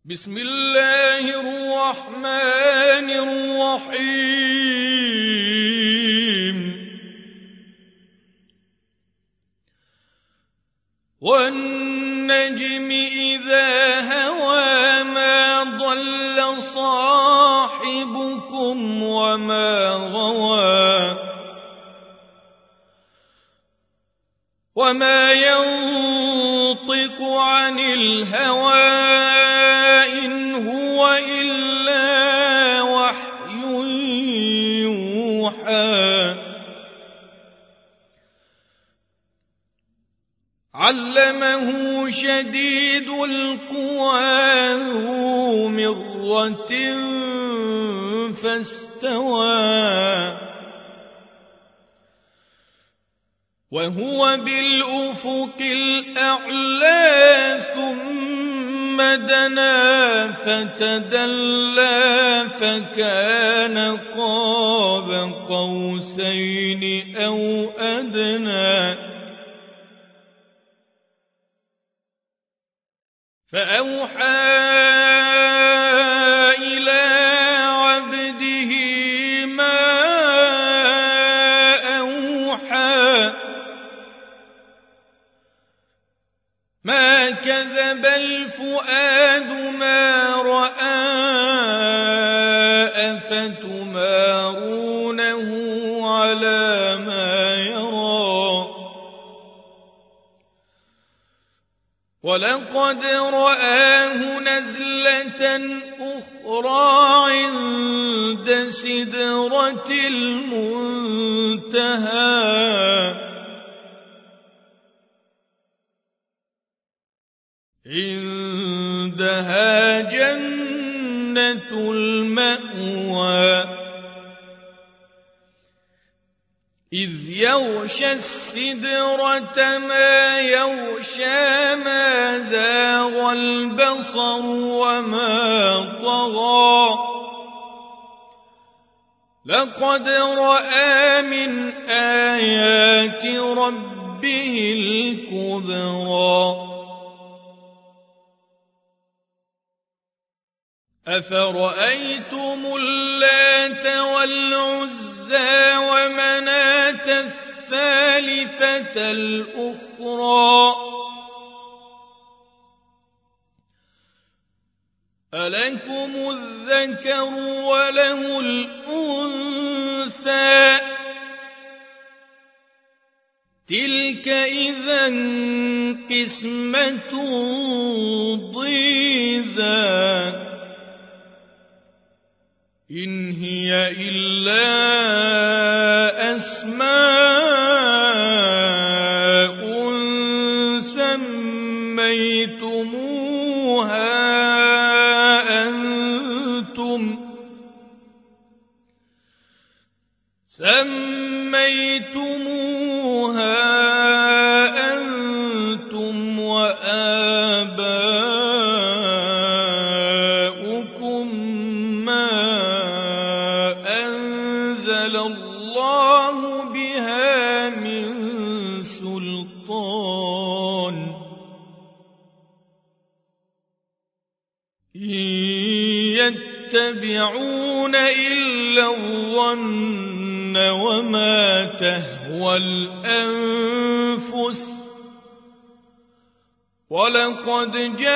بسم الله الرحمن الرحيم والنجم إذا هوى ما ضل صاحبكم وما غوى وما ينطق عن الهوى إن هو إلا وحي يوحى علمه شديد القوى ذو مرة فاستوى وهو بالأفق الأعلى ثم دنا فتدلى فكان قاب قوسين أو أدنى فأوحى إلى عبده ما أوحى ما كذب الفؤاد ما رأى أفتمارونه على ما يرى ولقد رآه نزلة أخرى عند سدرة المنتهى عندها جنة المأوى إذ يغشى السدرة ما يغشى ما زاغ البصر وما طغى لقد رأى من آيات ربه الكبرى أفرأيتم اللات والعزى ومناة الثالثة الأخرى ألكم الذكر وله الأنثى تلك إذا قسمة ضيزى إن هي إلا أسماء سميتموها أنتم وآباؤكم ما أنزل الله بها من سلطان إن يتبعون إلا الظن وما تهوى الأنفس ولقد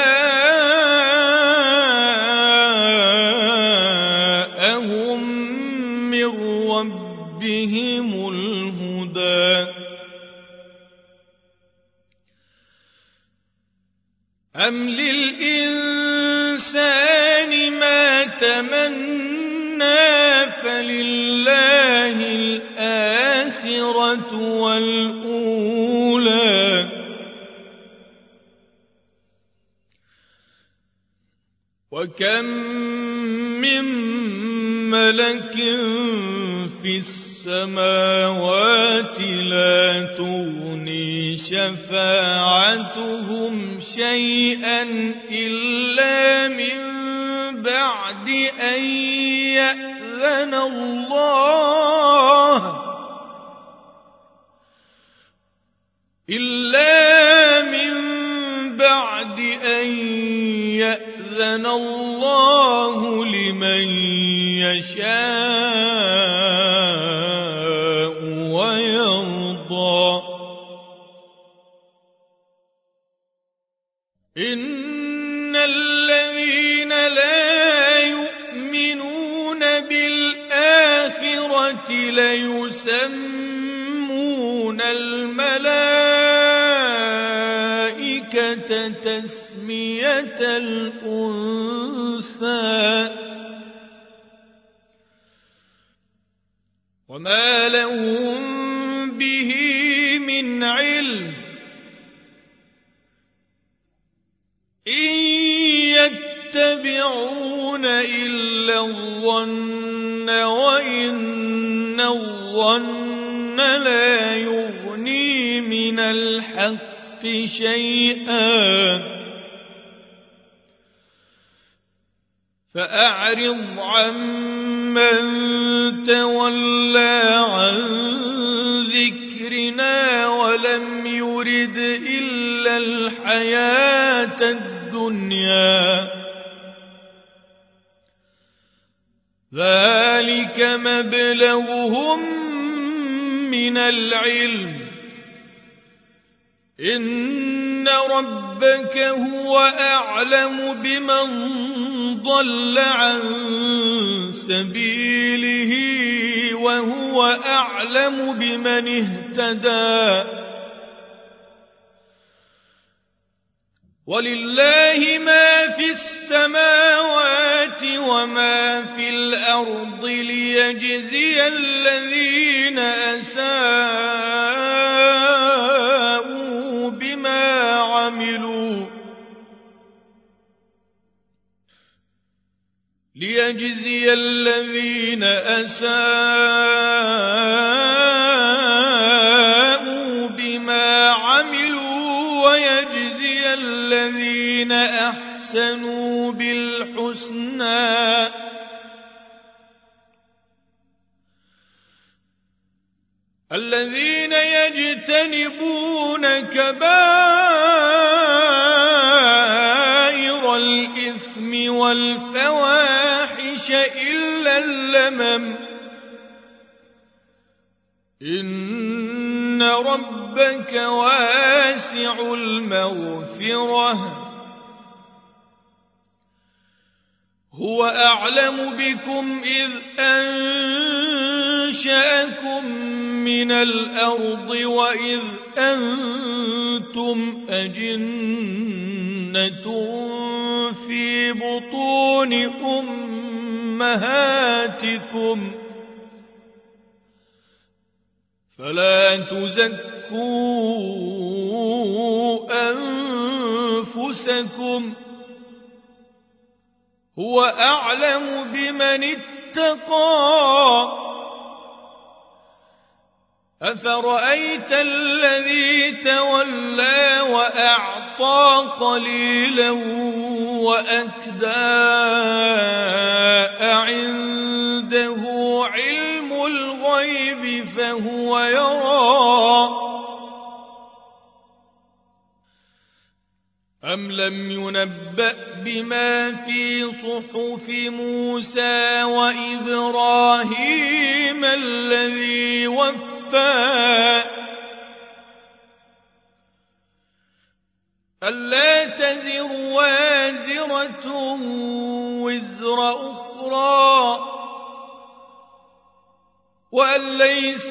جاءهم من ربهم الهدى أم للإنسان ما تمنى فلله الآخرة والأولى وكم من ملك في السماوات لا تغني شفاعتهم شيئا إلا من بعد أن يأذن يأذن الله لمن يشاء ويرضى. إن الذين لا يؤمنون بالآخرة ليسمون الملائكة تسمية الأنثى وما لهم به من علم إن يتبعون إلا الظن وإن الظن لا يغني من الحق شيئا فأعرض عمن تولى عن ذكرنا ولم يرد إلا الحياة الدنيا ذلك مبلغهم من العلم إن ربك هو أعلم بمن ضل عن سبيله وهو أعلم بمن اهتدى ولله ما في السماوات وما في الأرض ليجزي الذين أساءوا بما عملوا ويجزي الذين أحسنوا بالحسنى الذين يجتنبون كبائر الإثم والفواحش إلا اللمم إن ربك واسع المغفرة هو أعلم بكم إذ أنشأكم من الأرض وإذ أنتم أجنة في بطون أمهاتكم فلا تزكوا أنفسكم هو أعلم بمن اتقى أفرأيت الذي تولى وأعطى قليلا وأكدى أعنده علم الغيب فهو يرى أم لم ينبأ بما في صحف موسى وإبراهيم الذي وفى ألا تزر وازرة وزر أخرى وأن ليس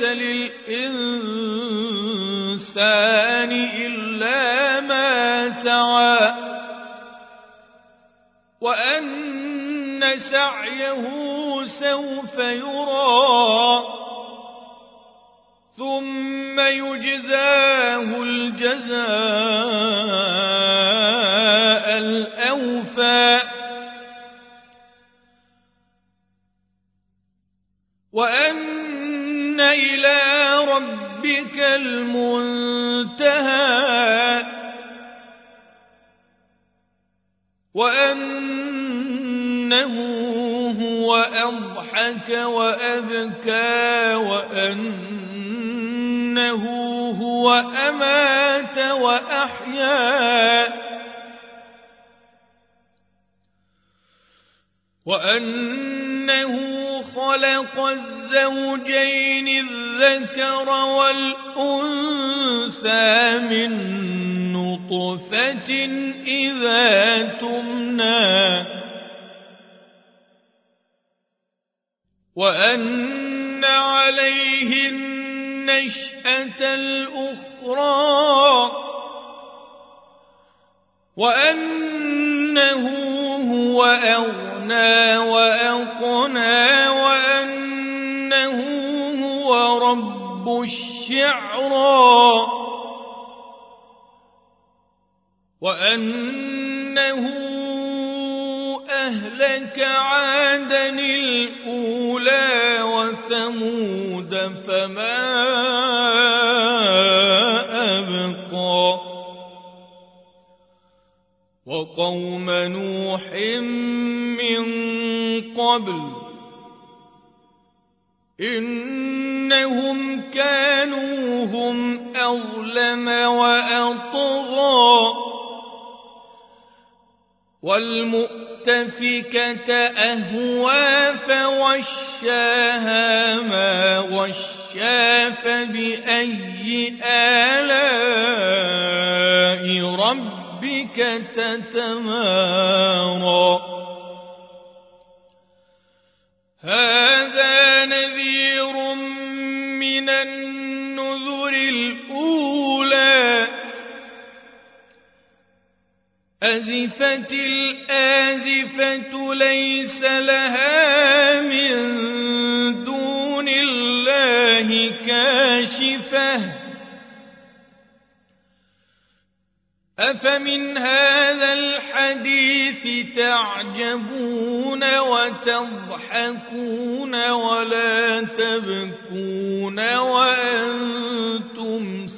للإنسان إلا ما سعى وأن سعيه سوف يرى ثم يجزاه الجزاء الأوفى وأن إلى ربك المنتهى وأنه هو أضحك وأبكى وأنه هو أمات وأحيا وأنه خلق الزوجين الذكر والأنثى من نطفة إذا تمنى وأن عليه النشأة الأخرى وأنه هو أغنى وأقنى وأنه هو رب الشعرى وأنه أهلك عادا الأولى وثمود فما أبقى وقوم نوح من قبل إنهم كانوا هم أظلم وأطغى والمؤتفكة أهوى فغشاها ما غشا فبأي آلاء ربك تتمارى هذا نذير من النذر الأولى أزفت الآزفة ليس لها من دون الله كاشفة أفمن هذا الحديث تعجبون وتضحكون ولا تبكون وأنتم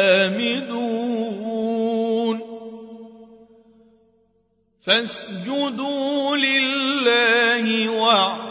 سامدون فاسجدوا لله